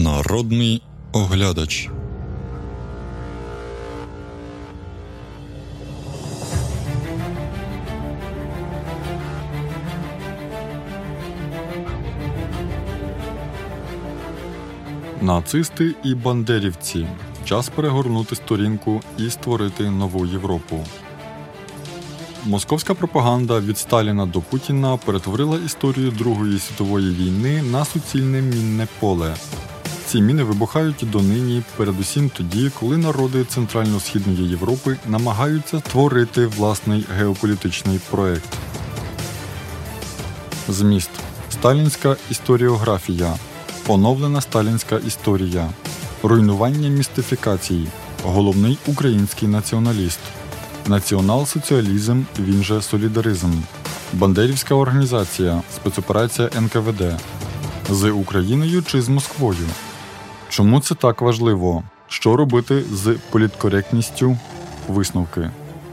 Народний оглядач. Нацисти і бандерівці. Час перегорнути сторінку і створити нову Європу. Московська пропаганда від Сталіна до Путіна перетворила історію Другої світової війни на суцільне мінне поле. Ці міни вибухають донині, передусім тоді, коли народи Центрально-Східної Європи намагаються створити власний геополітичний проект. Зміст. Сталінська історіографія. Оновлена сталінська історія. Руйнування містифікації. Головний український націоналіст. Націонал-соціалізм, він же солідаризм. Бандерівська організація. Спецоперація НКВД. З Україною чи з Москвою? Чому це так важливо? Що робити з політкоректністю? Висновки.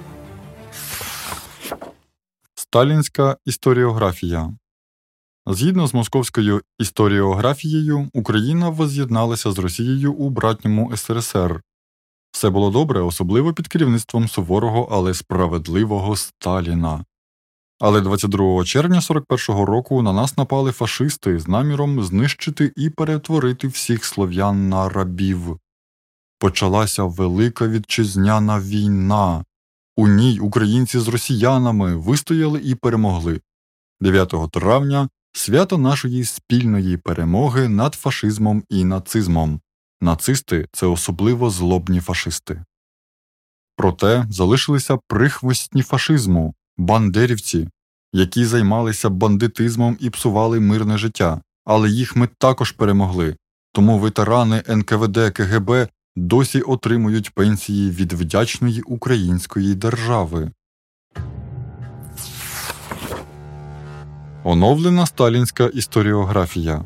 Сталінська історіографія. Згідно з московською історіографією, Україна воз'єдналася з Росією у братньому СРСР. Все було добре, особливо під керівництвом суворого, але справедливого Сталіна. Але 22 червня 41-го року на нас напали фашисти з наміром знищити і перетворити всіх слов'ян на рабів. Почалася Велика Вітчизняна війна. У ній українці з росіянами вистояли і перемогли. 9 травня – свято нашої спільної перемоги над фашизмом і нацизмом. Нацисти – це особливо злобні фашисти. Проте залишилися прихвостні фашизму – бандерівці, які займалися бандитизмом і псували мирне життя, але їх ми також перемогли, тому ветерани НКВД КГБ досі отримують пенсії від вдячної української держави. Оновлена сталінська історіографія.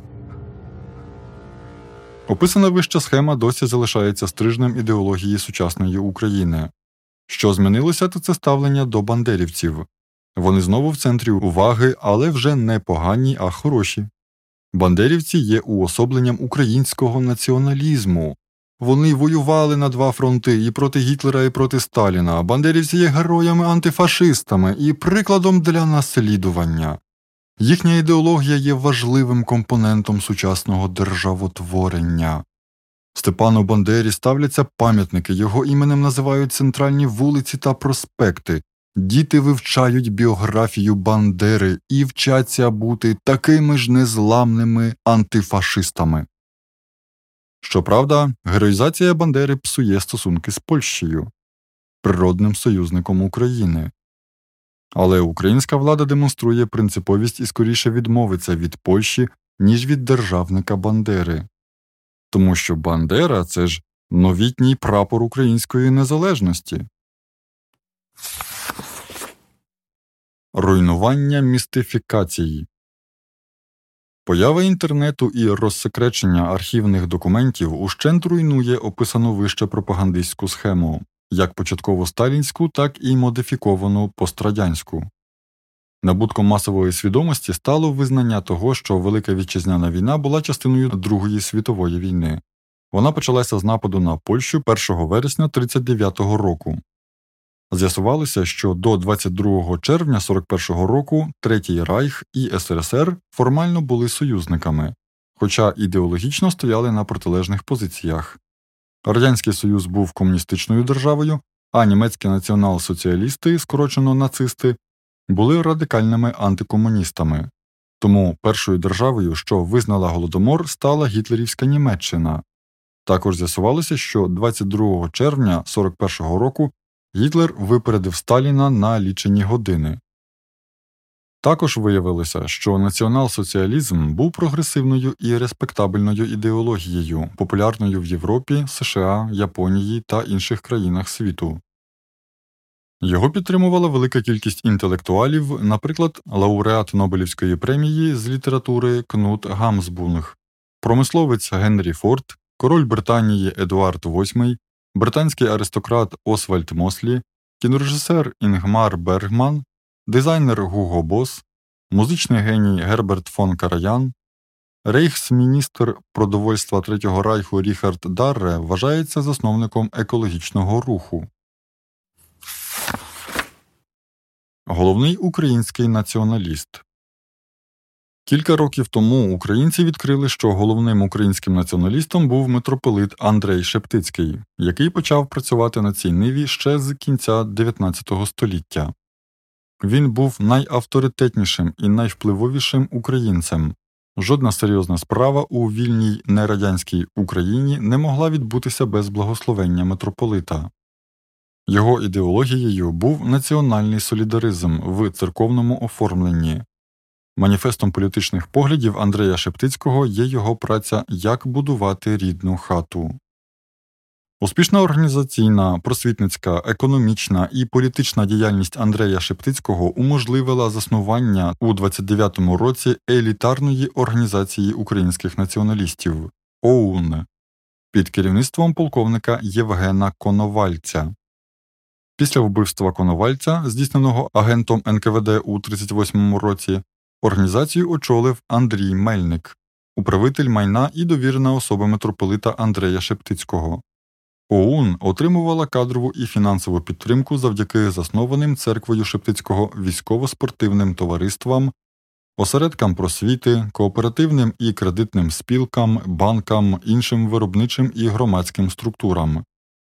Описана вища схема досі залишається стрижнем ідеології сучасної України. Що змінилося, то це ставлення до бандерівців. Вони знову в центрі уваги, але вже не погані, а хороші. Бандерівці є уособленням українського націоналізму. Вони воювали на два фронти – і проти Гітлера, і проти Сталіна. Бандерівці є героями-антифашистами і прикладом для наслідування. Їхня ідеологія є важливим компонентом сучасного державотворення. Степану Бандері ставляться пам'ятники, його іменем називають центральні вулиці та проспекти. Діти вивчають біографію Бандери і вчаться бути такими ж незламними антифашистами. Щоправда, героїзація Бандери псує стосунки з Польщею, природним союзником України. Але українська влада демонструє принциповість і скоріше відмовиться від Польщі, ніж від державника Бандери. Тому що Бандера – це ж новітній прапор української незалежності. Руйнування містифікації. Поява інтернету і розсекречення архівних документів ущент руйнує описану вище пропагандистську схему, як початково сталінську, так і модифіковану пострадянську. Набутком масової свідомості стало визнання того, що Велика Вітчизняна війна була частиною Другої світової війни. Вона почалася з нападу на Польщу 1 вересня 1939 року. З'ясувалося, що до 22 червня 1941 року Третій Райх і СРСР формально були союзниками, хоча ідеологічно стояли на протилежних позиціях. Радянський Союз був комуністичною державою, а німецькі націонал-соціалісти, скорочено нацисти, були радикальними антикомуністами. Тому першою державою, що визнала Голодомор, стала гітлерівська Німеччина. Також з'ясувалося, що 22 червня 1941 року Гітлер випередив Сталіна на лічені години. Також виявилося, що націонал-соціалізм був прогресивною і респектабельною ідеологією, популярною в Європі, США, Японії та інших країнах світу. Його підтримувала велика кількість інтелектуалів, наприклад, лауреат Нобелівської премії з літератури Кнут Гамсбунг, промисловець Генрі Форд, король Британії Едуард VIII, британський аристократ Освальд Мослі, кінорежисер Інгмар Бергман, дизайнер Гуго Босс, музичний геній Герберт фон Караян, Рейхсміністр продовольства Третього Райху Ріхард Дарре вважається засновником екологічного руху. Головний український націоналіст. Кілька років тому українці відкрили, що головним українським націоналістом був митрополит Андрей Шептицький, який почав працювати на цій ниві ще з кінця 19 століття. Він був найавторитетнішим і найвпливовішим українцем. Жодна серйозна справа у вільній нерадянській Україні не могла відбутися без благословення митрополита. Його ідеологією був національний солідаризм в церковному оформленні. Маніфестом політичних поглядів Андрея Шептицького є його праця «Як будувати рідну хату». Успішна організаційна, просвітницька, економічна і політична діяльність Андрея Шептицького уможливила заснування у 29-му році елітарної організації українських націоналістів – ОУН під керівництвом полковника Євгена Коновальця. Після вбивства Коновальця, здійсненого агентом НКВД у 1938 році, організацію очолив Андрій Мельник, управитель майна і довірена особа митрополита Андрея Шептицького. ОУН отримувала кадрову і фінансову підтримку завдяки заснованим церквою Шептицького військово-спортивним товариствам, осередкам просвіти, кооперативним і кредитним спілкам, банкам, іншим виробничим і громадським структурам.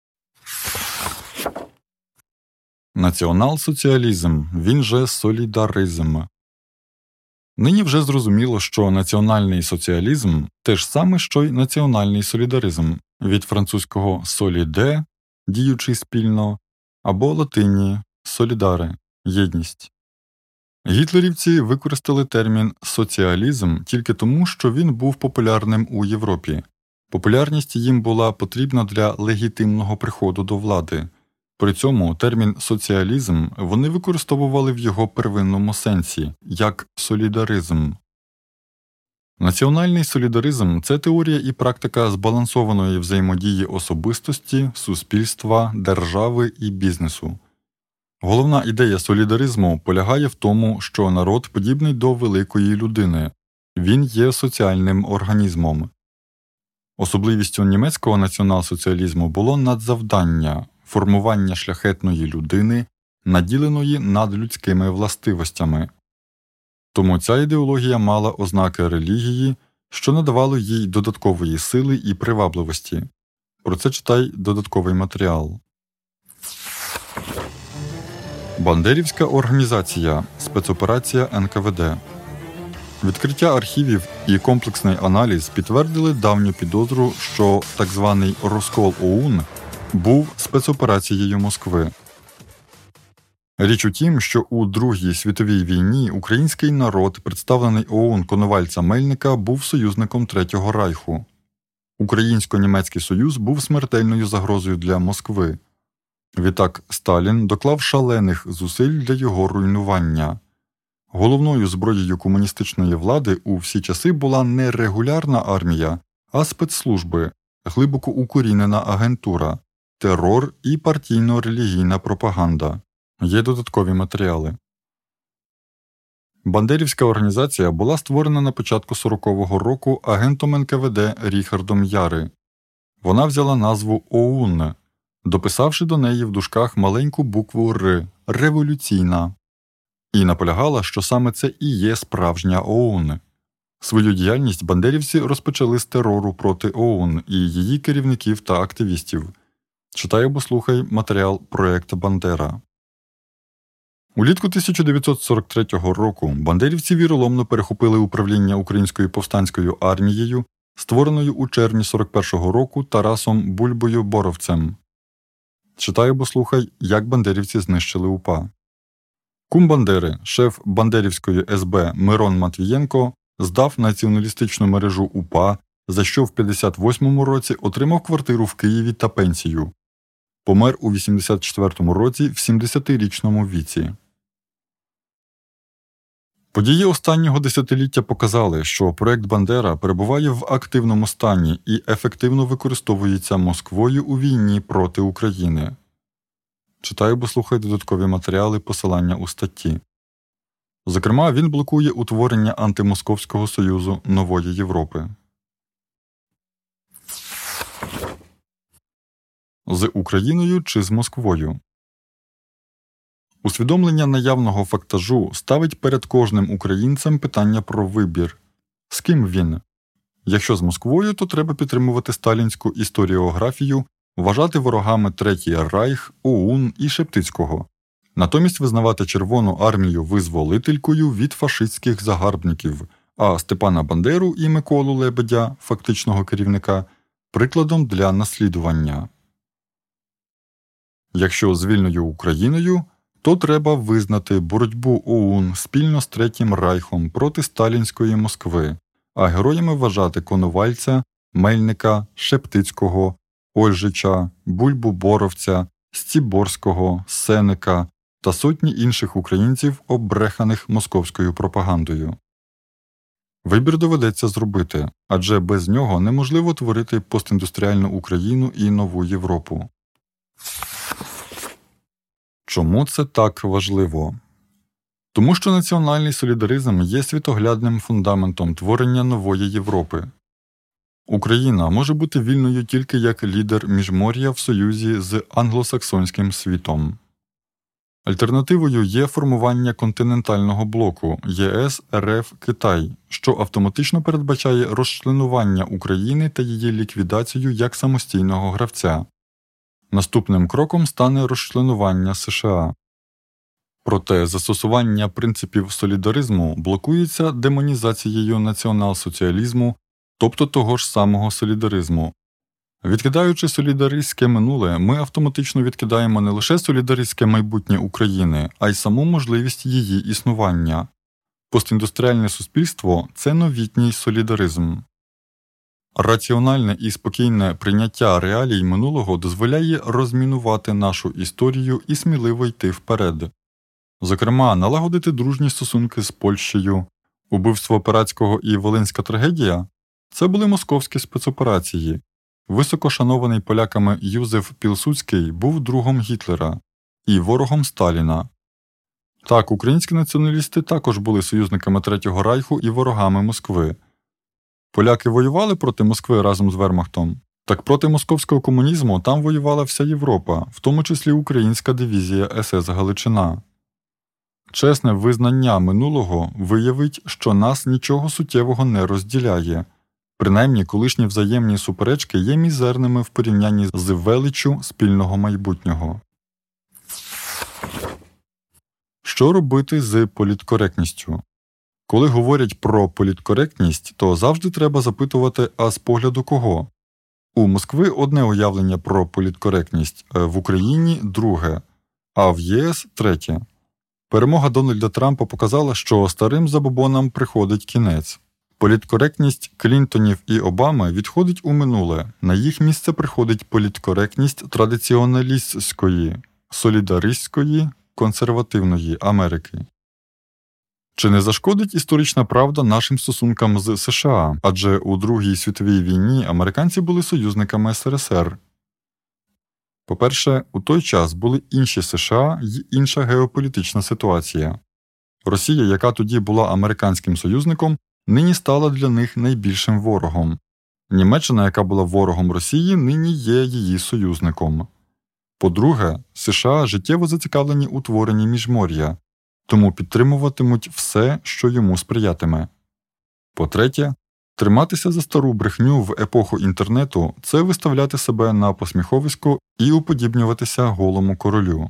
Націонал-соціалізм, він же солідаризм. Нині вже зрозуміло, що національний соціалізм – те ж саме, що й національний солідаризм, від французького «соліде» – діючий спільно, або латині «солідаре» – єдність. Гітлерівці використали термін «соціалізм» тільки тому, що він був популярним у Європі. Популярність їм була потрібна для легітимного приходу до влади. При цьому термін «соціалізм» вони використовували в його первинному сенсі, як солідаризм. Національний солідаризм – це теорія і практика збалансованої взаємодії особистості, суспільства, держави і бізнесу. Головна ідея солідаризму полягає в тому, що народ подібний до великої людини. Він є соціальним організмом. Особливістю німецького націонал-соціалізму було надзавдання – формування шляхетної людини, наділеної надлюдськими властивостями. Тому ця ідеологія мала ознаки релігії, що надавало їй додаткової сили і привабливості. Про це читай додатковий матеріал. Бандерівська організація. Спецоперація НКВД. Відкриття архівів і комплексний аналіз підтвердили давню підозру, що так званий розкол ОУН був спецоперацією Москви. Річ у тім, що у Другій світовій війні український народ, представлений ОУН Коновальця-Мельника, був союзником Третього Райху. Українсько-німецький союз був смертельною загрозою для Москви. Відтак Сталін доклав шалених зусиль для його руйнування. Головною зброєю комуністичної влади у всі часи була не регулярна армія, а спецслужби, глибоко укорінена агентура, терор і партійно-релігійна пропаганда. Є додаткові матеріали. Бандерівська організація була створена на початку 40-го року агентом НКВД Ріхардом Яри. Вона взяла назву ОУН, дописавши до неї в дужках маленьку букву «Р» – «революційна», і наполягала, що саме це і є справжня ОУН. Свою діяльність бандерівці розпочали з терору проти ОУН і її керівників та активістів. Читай або слухай матеріал «Проект Бандера». Улітку 1943 року бандерівці віроломно перехопили управління Українською повстанською армією, створеною у червні 41-го року Тарасом Бульбою-Боровцем. Читай або слухай, як бандерівці знищили УПА. Кум Бандери, шеф Бандерівської СБ Мирон Матвієнко, здав націоналістичну мережу УПА, за що в 58-му році отримав квартиру в Києві та пенсію. Помер у 84-му році в 70-річному віці. Події останнього десятиліття показали, що проект Бандера перебуває в активному стані і ефективно використовується Москвою у війні проти України. Читай або слухай додаткові матеріали, посилання у статті. Зокрема, він блокує утворення антимосковського союзу Нової Європи. З Україною чи з Москвою? Усвідомлення наявного фактажу ставить перед кожним українцем питання про вибір. З ким він? Якщо з Москвою, то треба підтримувати сталінську історіографію, вважати ворогами Третій Райх, ОУН і Шептицького. Натомість визнавати Червону армію визволителькою від фашистських загарбників, а Степана Бандеру і Миколу Лебедя, фактичного керівника, прикладом для наслідування. Якщо з вільною Україною, то треба визнати боротьбу ОУН спільно з Третім Райхом проти сталінської Москви, а героями вважати Коновальця, Мельника, Шептицького, Ольжича, Бульбу-Боровця, Стіборського, Сенека та сотні інших українців, оббреханих московською пропагандою. Вибір доведеться зробити, адже без нього неможливо творити постіндустріальну Україну і нову Європу. Чому це так важливо? Тому що національний солідаризм є світоглядним фундаментом творення нової Європи. Україна може бути вільною тільки як лідер міжмор'я в союзі з англосаксонським світом. Альтернативою є формування континентального блоку ЄС, РФ, Китай, що автоматично передбачає розчленування України та її ліквідацію як самостійного гравця. Наступним кроком стане розчленування США. Проте застосування принципів солідаризму блокується демонізацією націонал-соціалізму, тобто того ж самого солідаризму. Відкидаючи солідаристське минуле, ми автоматично відкидаємо не лише солідаристське майбутнє України, а й саму можливість її існування. Постіндустріальне суспільство – це новітній солідаризм. Раціональне і спокійне прийняття реалій минулого дозволяє розмінувати нашу історію і сміливо йти вперед. Зокрема, налагодити дружні стосунки з Польщею. Убивство Пиратського і Волинська трагедія – це були московські спецоперації. Високошанований поляками Юзеф Пілсудський був другом Гітлера і ворогом Сталіна. Так, українські націоналісти також були союзниками Третього Райху і ворогами Москви. Поляки воювали проти Москви разом з Вермахтом. Так проти московського комунізму там воювала вся Європа, в тому числі українська дивізія СС Галичина. Чесне визнання минулого виявить, що нас нічого суттєвого не розділяє. Принаймні, колишні взаємні суперечки є мізерними в порівнянні з величчю спільного майбутнього. Що робити з політкоректністю? Коли говорять про політкоректність, то завжди треба запитувати, а з погляду кого? У Москви одне уявлення про політкоректність, в Україні – друге, а в ЄС – третє. Перемога Дональда Трампа показала, що старим забобонам приходить кінець. Політкоректність Клінтонів і Обами відходить у минуле, на їх місце приходить політкоректність традиціоналістської, солідаристської, консервативної Америки. Чи не зашкодить історична правда нашим стосункам з США, адже у Другій світовій війні американці були союзниками СРСР? По-перше, у той час були інші США й інша геополітична ситуація. Росія, яка тоді була американським союзником, нині стала для них найбільшим ворогом. Німеччина, яка була ворогом Росії, нині є її союзником. По-друге, США життєво зацікавлені у творенні міжмор'я, тому підтримуватимуть все, що йому сприятиме. По-третє, триматися за стару брехню в епоху інтернету – це виставляти себе на посміховисько і уподібнюватися голому королю.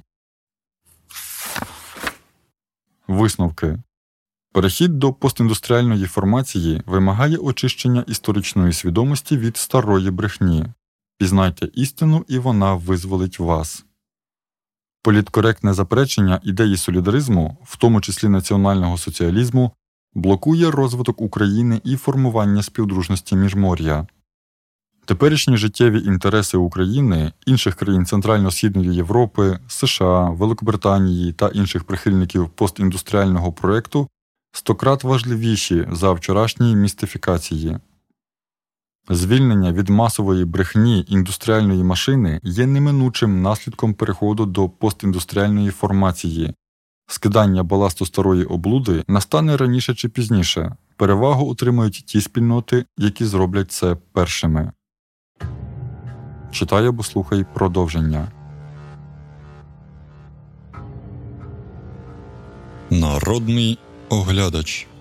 Висновки. Перехід до постіндустріальної формації вимагає очищення історичної свідомості від старої брехні. Пізнайте істину, і вона визволить вас. Політкоректне заперечення ідеї солідаризму, в тому числі національного соціалізму, блокує розвиток України і формування співдружності міжмор'я. Теперішні життєві інтереси України, інших країн Центрально-Східної Європи, США, Великобританії та інших прихильників постіндустріального проєкту стократ важливіші за вчорашні містифікації. Звільнення від масової брехні індустріальної машини є неминучим наслідком переходу до постіндустріальної формації, Скидання баласту старої облуди настане раніше чи пізніше. Перевагу отримають ті спільноти, які зроблять це першими. Читай або слухай продовження. Народний оглядач.